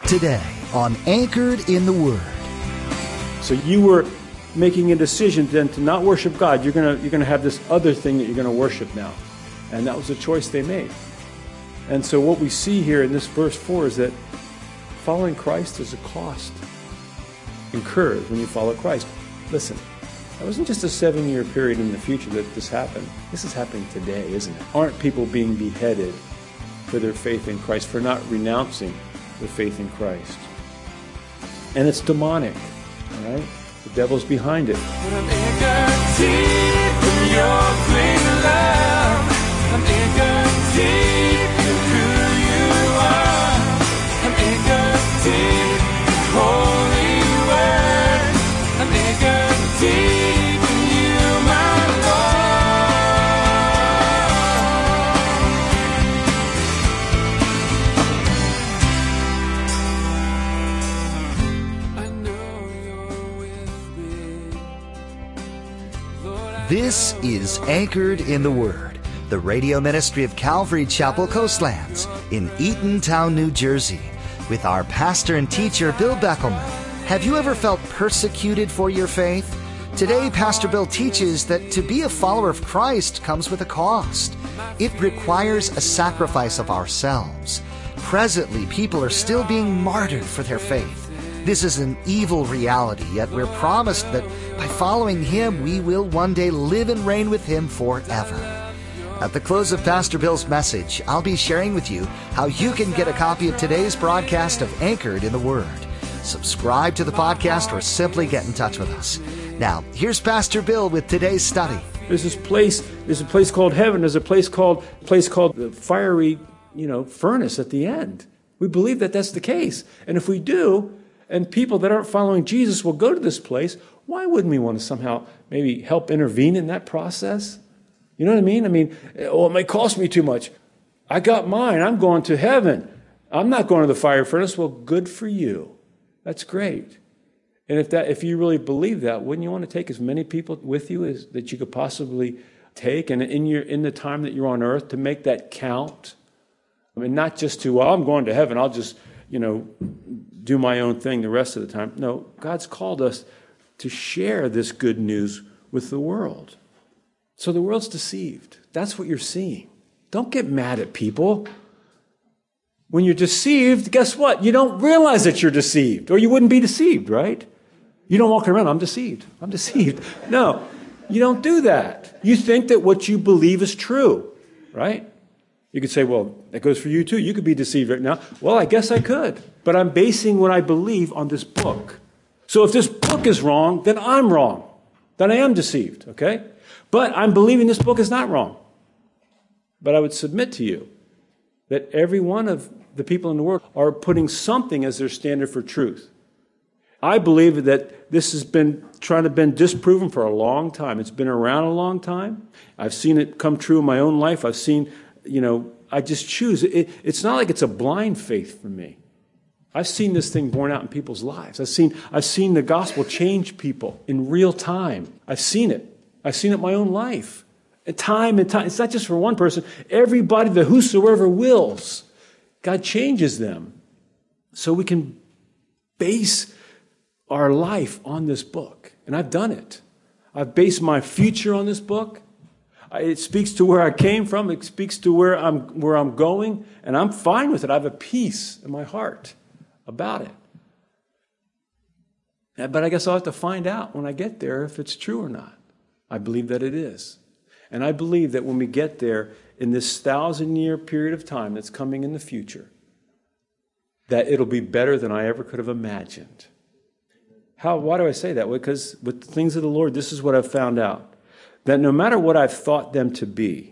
Today on Anchored in the Word. So you were making a decision then to not worship God. You're gonna have this other thing that you're gonna worship now. And that was a choice they made. And so what we see here in this verse 4 is that following Christ is a cost incurred when you follow Christ. Listen, that wasn't just a 7-year period in the future that this happened. This is happening today, isn't it? Aren't people being beheaded for their faith in Christ, for not renouncing their faith in Christ? And it's demonic, all right? The devil's behind it. But I'm anchored deep in your great love. I'm anchored deep in who you are. I'm anchored deep in holy word. I'm anchored deep in you, my Lord. I know you're with me. Lord, This is Anchored in the Word, the radio ministry of Calvary Chapel Coastlands in Eatontown, New Jersey, with our pastor and teacher, Bill Beckelman. Have you ever felt persecuted for your faith? Today, Pastor Bill teaches that to be a follower of Christ comes with a cost. It requires a sacrifice of ourselves. Presently, people are still being martyred for their faith. This is an evil reality, yet we're promised that by following Him, we will one day live and reign with Him forever. At the close of Pastor Bill's message, I'll be sharing with you how you can get a copy of today's broadcast of Anchored in the Word. Subscribe to the podcast or simply get in touch with us. Now, here's Pastor Bill with today's study. There's a place called heaven. There's a place called the fiery, furnace at the end. We believe that that's the case. And if we do, and people that aren't following Jesus will go to this place, why wouldn't we want to somehow maybe help intervene in that process? You know what I mean? It may cost me too much. I got mine. I'm going to heaven. I'm not going to the fire furnace. Well, good for you. That's great. And if you really believe that, wouldn't you want to take as many people with you as that you could possibly take, and in the time that you're on earth, to make that count? Not just I'm going to heaven. I'll just do my own thing the rest of the time. No, God's called us to share this good news with the world. So the world's deceived. That's what you're seeing. Don't get mad at people. When you're deceived, guess what? You don't realize that you're deceived, or you wouldn't be deceived, right? You don't walk around, I'm deceived. No, you don't do that. You think that what you believe is true, right? You could say, well, that goes for you too. You could be deceived right now. Well, I guess I could. But I'm basing what I believe on this book. So if this book is wrong, then I'm wrong. Then I am deceived, okay? But I'm believing this book is not wrong. But I would submit to you that every one of the people in the world are putting something as their standard for truth. I believe that this has been disproven for a long time. It's been around a long time. I've seen it come true in my own life. I've seen, I just choose. It's not like it's a blind faith for me. I've seen this thing borne out in people's lives. I've seen the gospel change people in real time. I've seen it. I've seen it in my own life. And time. It's not just for one person. Everybody, the whosoever wills, God changes them. So we can base our life on this book. And I've done it. I've based my future on this book. It speaks to where I came from. It speaks to where I'm going. And I'm fine with it. I have a peace in my heart about it. But I guess I'll have to find out when I get there if it's true or not. I believe that it is. And I believe that when we get there in this 1,000-year period of time that's coming in the future, that it'll be better than I ever could have imagined. Why do I say that? Because with the things of the Lord, this is what I've found out. That no matter what I've thought them to be,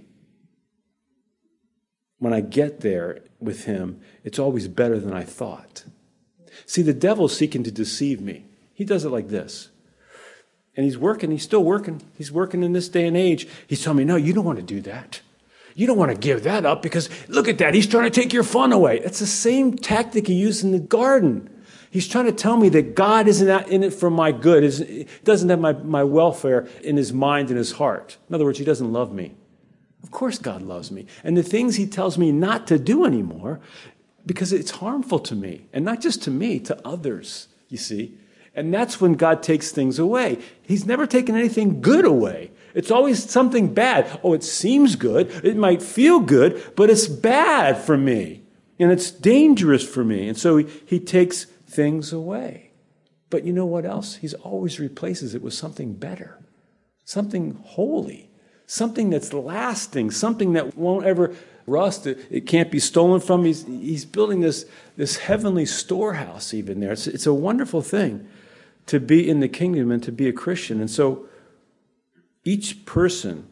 when I get there with Him, it's always better than I thought. See, the devil's seeking to deceive me. He does it like this. And he's still working. He's working in this day and age. He's telling me, no, you don't want to do that. You don't want to give that up because look at that. He's trying to take your fun away. It's the same tactic he used in the garden. He's trying to tell me that God isn't in it for my good. He doesn't have my welfare in his mind and his heart. In other words, he doesn't love me. Of course God loves me. And the things he tells me not to do anymore, because it's harmful to me. And not just to me, to others, you see. And that's when God takes things away. He's never taken anything good away. It's always something bad. Oh, it seems good. It might feel good, but it's bad for me. And it's dangerous for me. And so he takes things away. But you know what else? He always replaces it with something better, something holy, something that's lasting, something that won't ever rust. It can't be stolen from. He's building this heavenly storehouse even there. It's a wonderful thing to be in the kingdom and to be a Christian. And so each person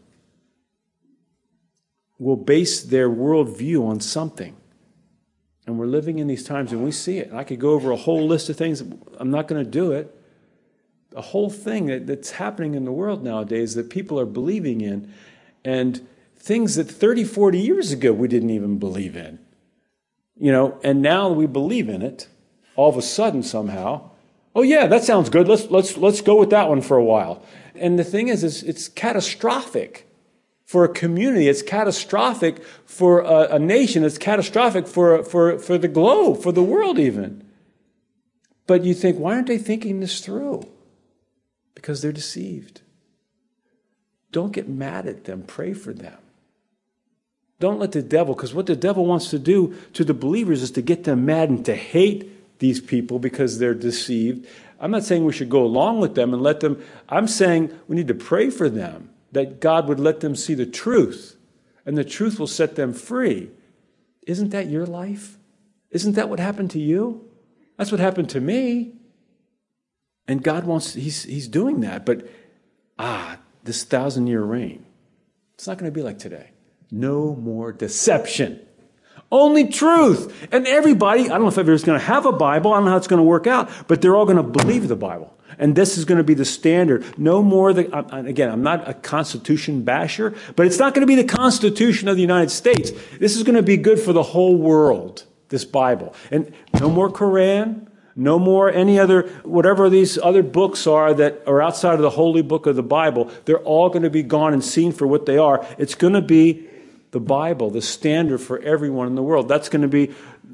will base their worldview on something. And we're living in these times and we see it. And I could go over a whole list of things. I'm not going to do it. A whole thing that's happening in the world nowadays that people are believing in, and things that 30, 40 years ago we didn't even believe in. And now we believe in it all of a sudden somehow. Oh yeah, that sounds good. Let's go with that one for a while. And the thing is it's catastrophic for a community. It's catastrophic for a nation. It's catastrophic for the globe, for the world even. But you think, why aren't they thinking this through? Because they're deceived. Don't get mad at them. Pray for them. Don't let the devil, because what the devil wants to do to the believers is to get them mad and to hate these people because they're deceived. I'm not saying we should go along with them and let them. I'm saying we need to pray for them, that God would let them see the truth, and the truth will set them free. Isn't that your life? Isn't that what happened to you? That's what happened to me. And God he's doing that. But, this 1,000-year reign, it's not going to be like today. No more deception. Only truth. And everybody, I don't know if everybody's going to have a Bible. I don't know how it's going to work out. But they're all going to believe the Bible. And this is going to be the standard. No more, again, I'm not a Constitution basher, but it's not going to be the Constitution of the United States. This is going to be good for the whole world, this Bible. And no more Quran, no more any other, whatever these other books are that are outside of the holy book of the Bible. They're all going to be gone and seen for what they are. It's going to be the Bible, the standard for everyone in the world. That's going to be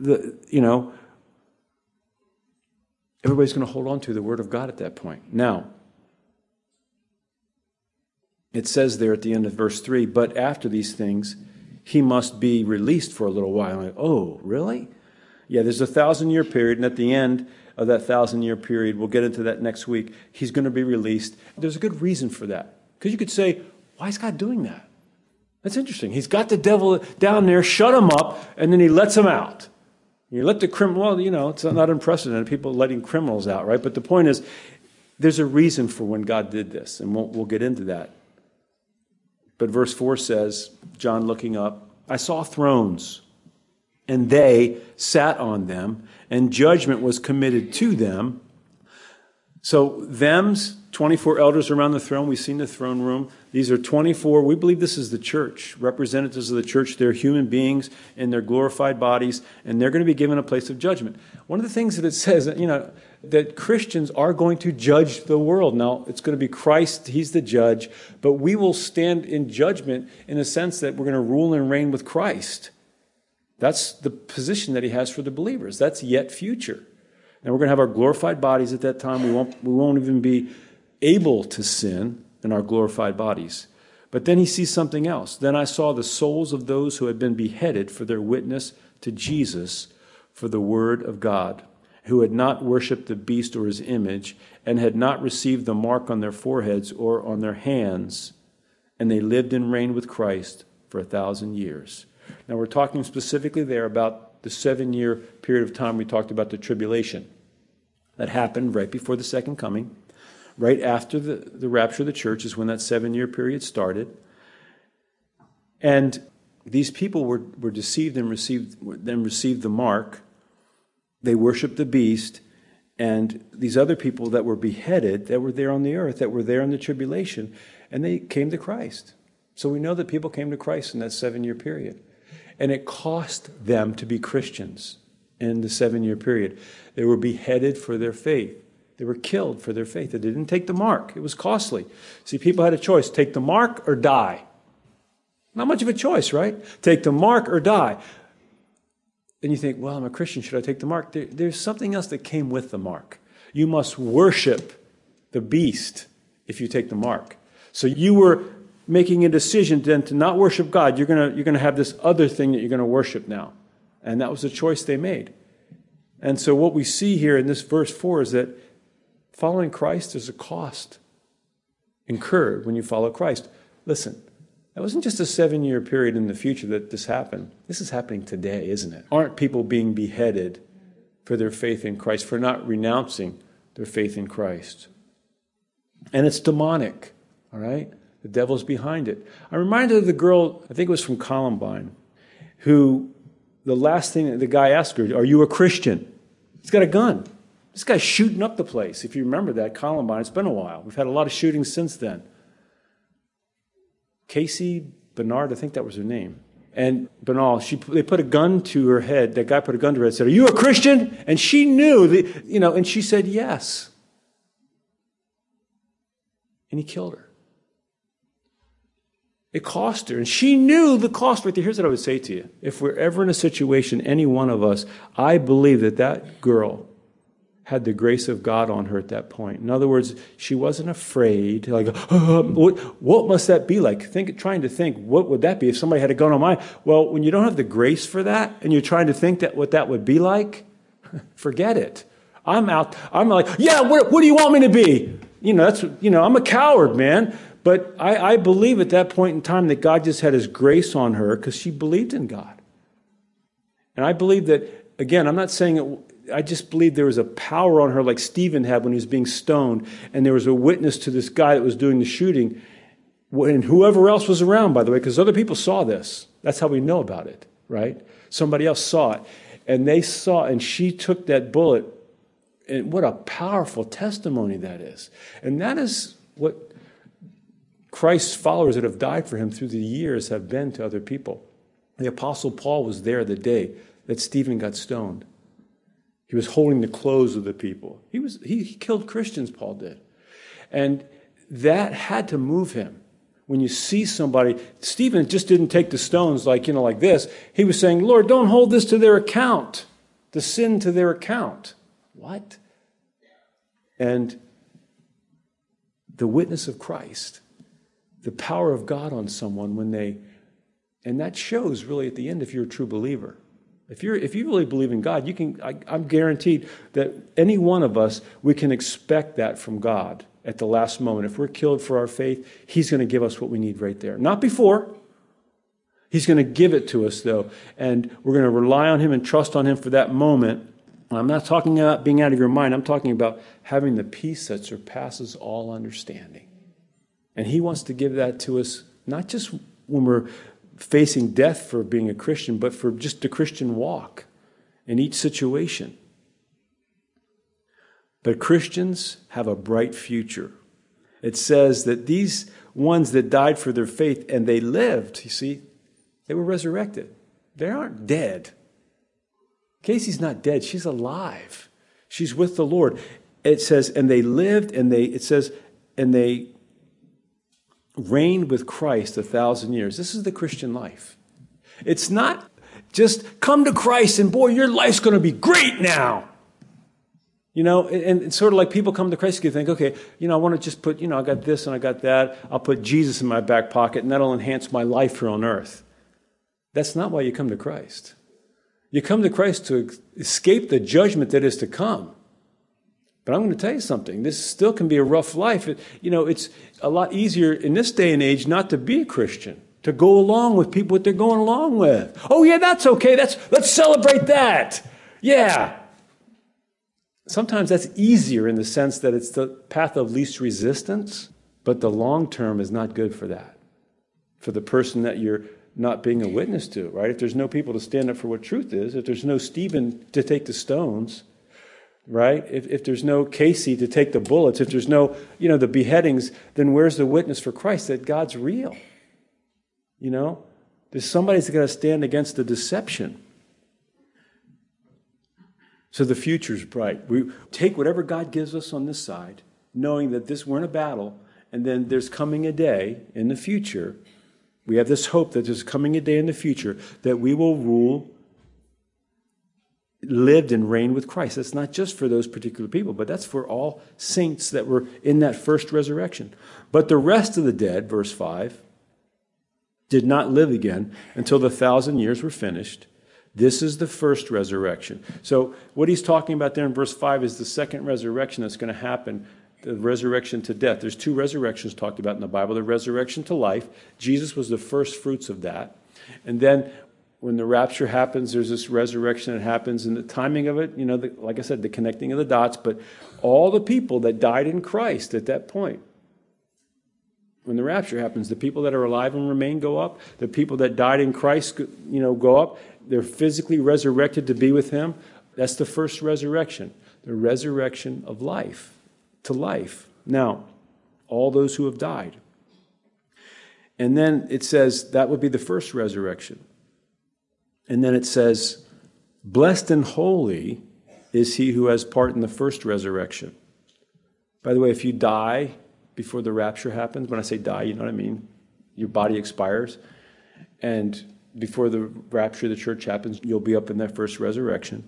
everybody's going to hold on to the Word of God at that point. Now, it says there at the end of verse 3, but after these things, he must be released for a little while. I'm like, oh, really? Yeah, there's a 1,000-year period, and at the end of that 1,000-year period, we'll get into that next week, he's going to be released. There's a good reason for that. Because you could say, why is God doing that? That's interesting. He's got the devil down there, shut him up, and then he lets him out. You let the criminal, it's not unprecedented, people letting criminals out, right? But the point is, there's a reason for when God did this, and we'll get into that. But verse 4 says, John looking up, I saw thrones, and they sat on them, and judgment was committed to them. So them's 24 elders around the throne. We've seen the throne room. These are 24. We believe this is the church, representatives of the church. They're human beings in their glorified bodies, and they're going to be given a place of judgment. One of the things that it says, that Christians are going to judge the world. Now, it's going to be Christ. He's the judge, but we will stand in judgment in a sense that we're going to rule and reign with Christ. That's the position that he has for the believers. That's yet future. And we're going to have our glorified bodies at that time. We won't even be able to sin in our glorified bodies. But then he sees something else. Then I saw the souls of those who had been beheaded for their witness to Jesus for the word of God, who had not worshipped the beast or his image, and had not received the mark on their foreheads or on their hands, and they lived and reigned with Christ for 1,000 years. Now we're talking specifically there about the 7-year period of time we talked about, the tribulation that happened right before the second coming. Right after the rapture of the church is when that 7-year period started. And these people were deceived and received the mark. They worshiped the beast. And these other people that were beheaded, that were there on the earth, that were there in the tribulation, and they came to Christ. So we know that people came to Christ in that 7-year period. And it cost them to be Christians in the 7-year period. They were beheaded for their faith. They were killed for their faith. They didn't take the mark. It was costly. See, people had a choice. Take the mark or die. Not much of a choice, right? Take the mark or die. And you think, well, I'm a Christian. Should I take the mark? There's something else that came with the mark. You must worship the beast if you take the mark. So you were making a decision then to not worship God. You're gonna have this other thing that you're going to worship now. And that was the choice they made. And so what we see here in this verse 4 is that following Christ, there's a cost incurred when you follow Christ. Listen, that wasn't just a 7-year period in the future that this happened. This is happening today, isn't it? Aren't people being beheaded for their faith in Christ, for not renouncing their faith in Christ? And it's demonic, all right? The devil's behind it. I'm reminded of the girl, I think it was from Columbine, who the last thing that the guy asked her, are you a Christian? He's got a gun. This guy's shooting up the place. If you remember that, Columbine, it's been a while. We've had a lot of shootings since then. Casey Bernard, I think that was her name. And Bernal, they put a gun to her head. That guy put a gun to her head and said, are you a Christian? And she knew, and she said yes. And he killed her. It cost her. And she knew the cost right there. Here's what I would say to you. If we're ever in a situation, any one of us, I believe that girl had the grace of God on her at that point. In other words, she wasn't afraid. Like, what must that be like? Trying to think, what would that be if somebody had a gun on mine? Well, when you don't have the grace for that, and you're trying to think that what that would be like, forget it. I'm out. I'm like, yeah, what do you want me to be? I'm a coward, man. But I believe at that point in time that God just had his grace on her because she believed in God. And I believe that, again, I'm not saying it. I just believe there was a power on her like Stephen had when he was being stoned, and there was a witness to this guy that was doing the shooting, and whoever else was around, by the way, because other people saw this. That's how we know about it, right? Somebody else saw it, and they saw, and she took that bullet, and what a powerful testimony that is. And that is what Christ's followers that have died for him through the years have been to other people. The Apostle Paul was there the day that Stephen got stoned. He was holding the clothes of the people. He killed Christians, Paul did. And that had to move him. When you see somebody, Stephen just didn't take the stones like this. He was saying, Lord, don't hold this to their account, the sin to their account. What? And the witness of Christ, the power of God on someone and that shows really at the end if you're a true believer. If you really believe in God, I'm guaranteed that any one of us, we can expect that from God at the last moment. If we're killed for our faith, he's going to give us what we need right there. Not before. He's going to give it to us, though. And we're going to rely on him and trust on him for that moment. I'm not talking about being out of your mind. I'm talking about having the peace that surpasses all understanding. And he wants to give that to us, not just when we're facing death for being a Christian, but for just the Christian walk in each situation. But Christians have a bright future. It says that these ones that died for their faith and they lived, you see, they were resurrected. They aren't dead. Casey's not dead. She's alive. She's with the Lord. It says, and they lived, and they reigned with Christ 1,000 years. This is the Christian life. It's not just come to Christ and boy, your life's going to be great now. And it's sort of like people come to Christ, you think, okay, I want to just put, I got this and I got that. I'll put Jesus in my back pocket and that'll enhance my life here on earth. That's not why you come to Christ. You come to Christ to escape the judgment that is to come. But I'm going to tell you something. This still can be a rough life. It's a lot easier in this day and age not to be a Christian, to go along with people what they're going along with. Oh, yeah, that's okay. Let's celebrate that. Yeah. Sometimes that's easier in the sense that it's the path of least resistance, but the long term is not good for that, for the person that you're not being a witness to, right? If there's no people to stand up for what truth is, if there's no Stephen to take the stones, right? If there's no Casey to take the bullets, if there's no, the beheadings, then where's the witness for Christ that God's real? There's somebody's got to stand against the deception. So the future's bright. We take whatever God gives us on this side, knowing that we're in a battle, and then there's coming a day in the future. We have this hope that there's coming a day in the future that we will rule lived and reigned with Christ. That's not just for those particular people, but that's for all saints that were in that first resurrection. But the rest of the dead, verse 5, did not live again until the 1,000 years were finished. This is the first resurrection. So what he's talking about there in verse 5 is the second resurrection that's going to happen, the resurrection to death. There's two resurrections talked about in the Bible, the resurrection to life. Jesus was the first fruits of that. And then when the rapture happens, there's this resurrection that happens, and the timing of it, like I said, the connecting of the dots, but all the people that died in Christ at that point, when the rapture happens, the people that are alive and remain go up. The people that died in Christ, go up. They're physically resurrected to be with him. That's the first resurrection, the resurrection of life to life. Now, all those who have died. And then it says that would be the first resurrection. And then it says, blessed and holy is he who has part in the first resurrection. By the way, if you die before the rapture happens, when I say die, you know what I mean? Your body expires. And before the rapture of the church happens, you'll be up in that first resurrection.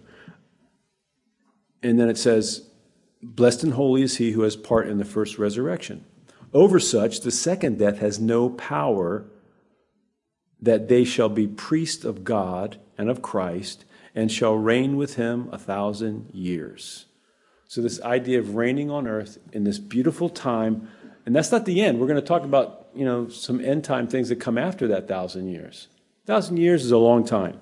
And then it says, blessed and holy is he who has part in the first resurrection. Over such, the second death has no power, that they shall be priests of God and of Christ, and shall reign with him 1,000 years. So this idea of reigning on earth in this beautiful time, and that's not the end. We're going to talk about, some end time things that come after that 1,000 years. 1,000 years is a long time.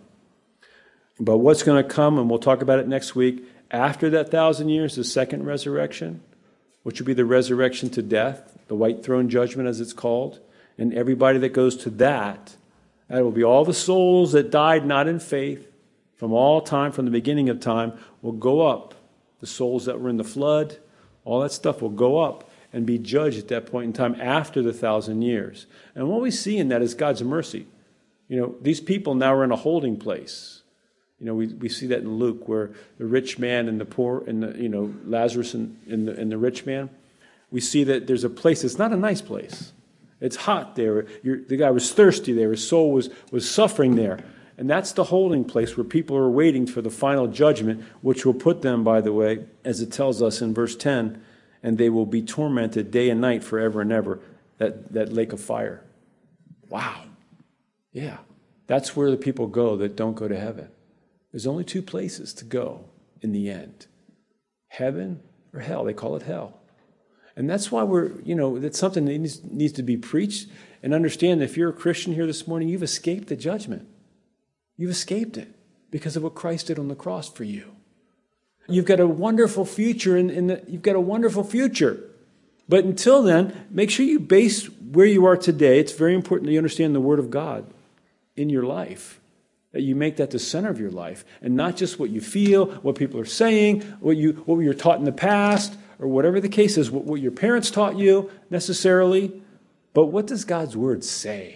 But what's going to come, and we'll talk about it next week, after that 1,000 years, the second resurrection, which will be the resurrection to death, the white throne judgment as it's called, and everybody that goes to that will be all the souls that died not in faith from all time, from the beginning of time, will go up. The souls that were in the flood, all that stuff will go up and be judged at that point in time after the 1,000 years. And what we see in that is God's mercy. These people now are in a holding place. We see that in Luke, where the rich man and the poor, and Lazarus and the rich man, we see that there's a place. It's not a nice place. It's hot there. The guy was thirsty there. His soul was suffering there. And that's the holding place where people are waiting for the final judgment, which will put them, by the way, as it tells us in verse 10, and they will be tormented day and night forever and ever, that lake of fire. Wow. Yeah. That's where the people go that don't go to heaven. There's only two places to go in the end. Heaven or hell. They call it hell. And that's why that's something that needs to be preached. And understand, if you're a Christian here this morning, you've escaped the judgment. You've escaped it because of what Christ did on the cross for you. You've got a wonderful future, you've got a wonderful future. But until then, make sure you base where you are today. It's very important that you understand the Word of God in your life, that you make that the center of your life, and not just what you feel, what people are saying, what you were taught in the past, or whatever the case is, what your parents taught you necessarily, but what does God's Word say?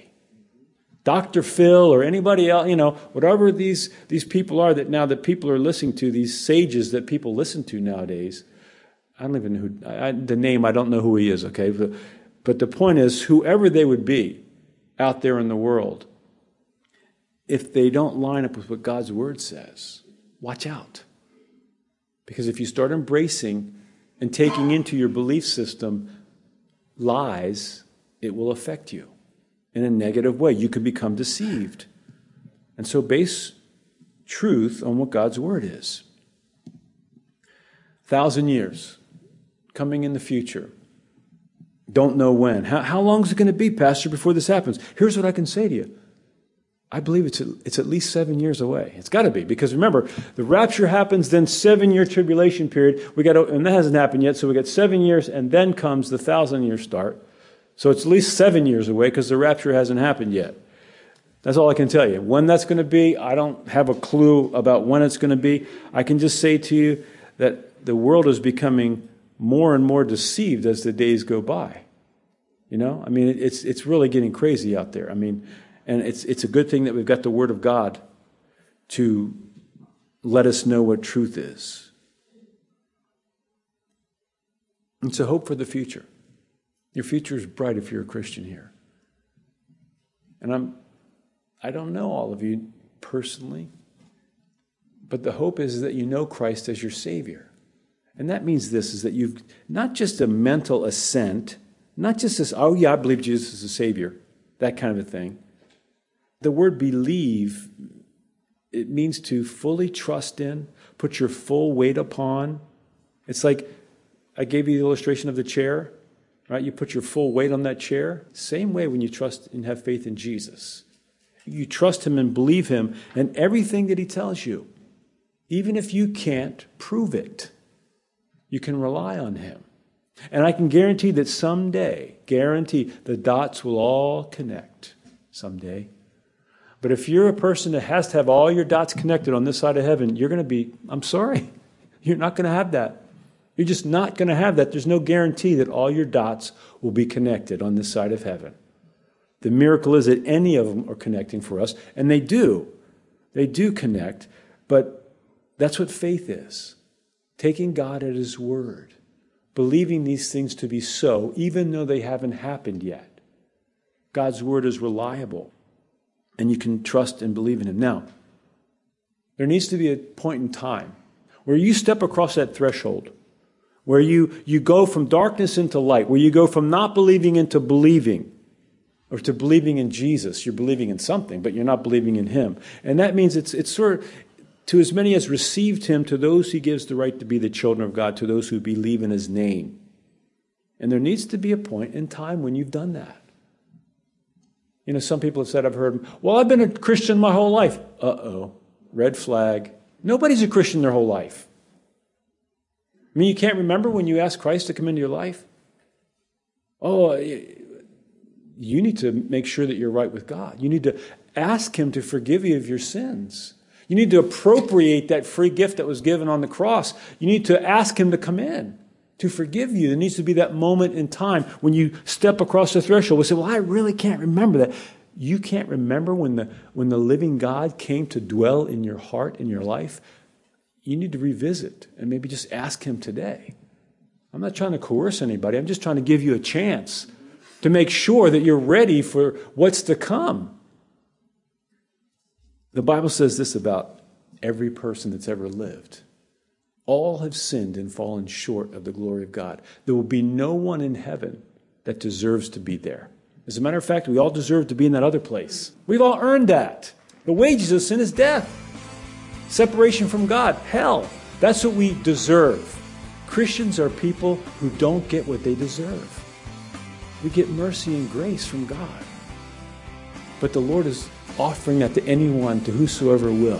Dr. Phil or anybody else, whatever these people are that people are listening to, these sages that people listen to nowadays. I don't even know the name, I don't know who he is, okay? But the point is, whoever they would be out there in the world, if they don't line up with what God's Word says, watch out. Because if you start embracing and taking into your belief system lies, it will affect you in a negative way. You can become deceived. And so base truth on what God's Word is. 1,000 years coming in the future. Don't know when. How long is it going to be, Pastor, before this happens? Here's what I can say to you. I believe it's at least 7 years away. It's got to be, because remember, the rapture happens, then 7-year tribulation period. And that hasn't happened yet, so we got 7 years, and then comes the 1,000-year start. So it's at least 7 years away, because the rapture hasn't happened yet. That's all I can tell you. When that's going to be, I don't have a clue about when it's going to be. I can just say to you that the world is becoming more and more deceived as the days go by. It's really getting crazy out there. And it's a good thing that we've got the Word of God to let us know what truth is. It's a hope for the future. Your future is bright if you're a Christian here. And I don't know all of you personally, But the hope is that you know Christ as your Savior. And that means this, is that you've not just a mental assent, not just this, oh yeah, I believe Jesus is a Savior, that kind of a thing. The word believe, it means to fully trust in, put your full weight upon. It's like, I gave you the illustration of the chair, right? You put your full weight on that chair. Same way when you trust and have faith in Jesus. You trust him and believe him and everything that he tells you. Even if you can't prove it, you can rely on him. And I can guarantee that someday, the dots will all connect someday. But if you're a person that has to have all your dots connected on this side of heaven, you're going to be, I'm sorry, you're not going to have that. You're just not going to have that. There's no guarantee that all your dots will be connected on this side of heaven. The miracle is that any of them are connecting for us, and they do. They do connect, but that's what faith is. Taking God at his word, believing these things to be so, even though they haven't happened yet. God's word is reliable, and you can trust and believe in him. Now, there needs to be a point in time where you step across that threshold, where you go from darkness into light, where you go from not believing into believing, or to believing in Jesus. You're believing in something, but you're not believing in him. And that means it's sort of, to as many as received him, to those he gives the right to be the children of God, to those who believe in his name. And there needs to be a point in time when you've done that. You know, some people have said, I've heard, well, I've been a Christian my whole life. Uh-oh, red flag. Nobody's a Christian their whole life. I mean, you can't remember when you asked Christ to come into your life? Oh, you need to make sure that you're right with God. You need to ask him to forgive you of your sins. You need to appropriate that free gift that was given on the cross. You need to ask him to come in, to forgive you. There needs to be that moment in time when you step across the threshold. We say, well, I really can't remember that. You can't remember when the living God came to dwell in your heart, in your life? You need to revisit and maybe just ask him today. I'm not trying to coerce anybody. I'm just trying to give you a chance to make sure that you're ready for what's to come. The Bible says this about every person that's ever lived. All have sinned and fallen short of the glory of God. There will be no one in heaven that deserves to be there. As a matter of fact, we all deserve to be in that other place. We've all earned that. The wages of sin is death. Separation from God, hell. That's what we deserve. Christians are people who don't get what they deserve. We get mercy and grace from God. But the Lord is offering that to anyone, to whosoever will.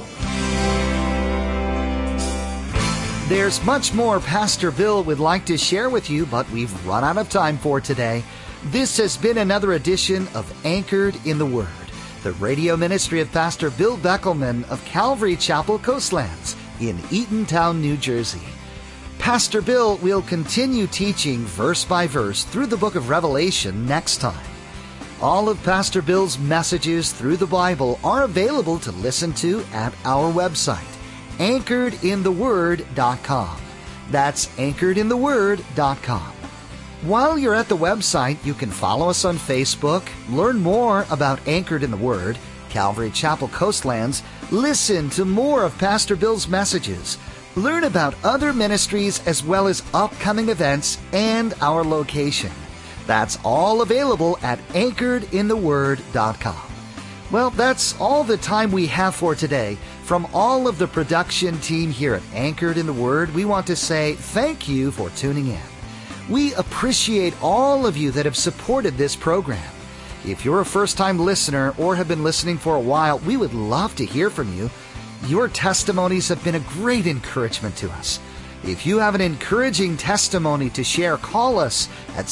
There's much more Pastor Bill would like to share with you, but we've run out of time for today. This has been another edition of Anchored in the Word, the radio ministry of Pastor Bill Beckelman of Calvary Chapel Coastlands in Eatontown, New Jersey. Pastor Bill will continue teaching verse by verse through the book of Revelation next time. All of Pastor Bill's messages through the Bible are available to listen to at our website, anchoredintheword.com. That's anchoredintheword.com. While you're at the website, you can follow us on Facebook, learn more about Anchored in the Word, Calvary Chapel Coastlands, listen to more of Pastor Bill's messages, learn about other ministries as well as upcoming events and our location. That's all available at anchoredintheword.com. Well, that's all the time we have for today. From all of the production team here at Anchored in the Word, we want to say thank you for tuning in. We appreciate all of you that have supported this program. If you're a first-time listener or have been listening for a while, we would love to hear from you. Your testimonies have been a great encouragement to us. If you have an encouraging testimony to share, call us at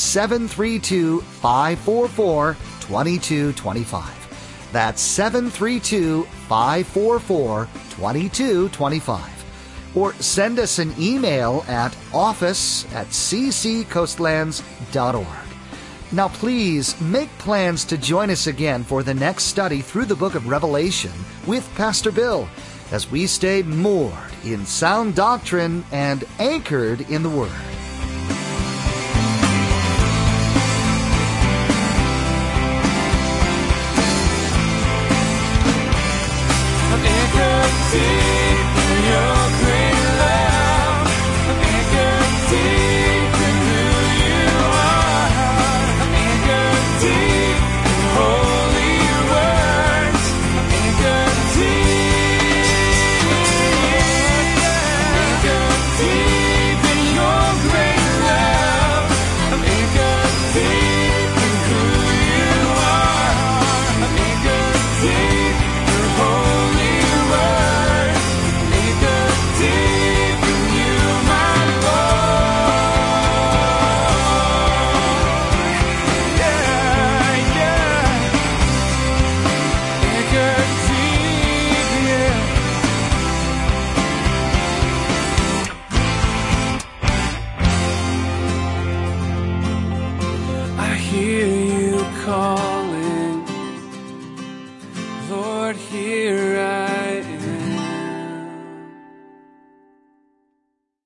732-544-2225. That's 732-544-2225. Or send us an email at office@cccoastlands.org. Now please make plans to join us again for the next study through the book of Revelation with Pastor Bill, as we stay moored in sound doctrine and anchored in the Word. I'm anchored